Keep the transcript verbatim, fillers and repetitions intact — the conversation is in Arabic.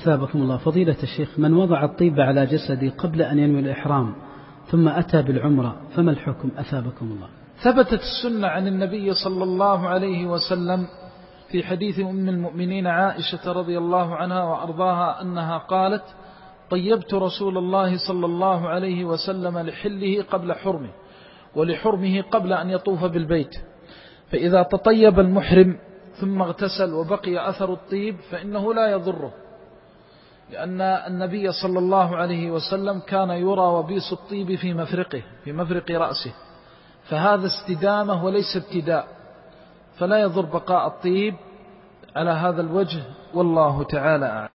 أثابكم الله. فضيلة الشيخ، من وضع الطيب على جسده قبل أن ينوي الإحرام ثم أتى بالعمرة فما الحكم أثابكم الله؟ ثبتت السنة عن النبي صلى الله عليه وسلم في حديث أم المؤمنين عائشة رضي الله عنها وأرضاها أنها قالت: طيبت رسول الله صلى الله عليه وسلم لحله قبل حرمه ولحرمه قبل أن يطوف بالبيت، فإذا تطيب المحرم ثم اغتسل وبقي أثر الطيب فإنه لا يضره، لأن النبي صلى الله عليه وسلم كان يرى وبيس الطيب في مفرقه في مفرق رأسه، فهذا استدامة وليس ابتداء، فلا يضر بقاء الطيب على هذا الوجه، والله تعالى أعلم.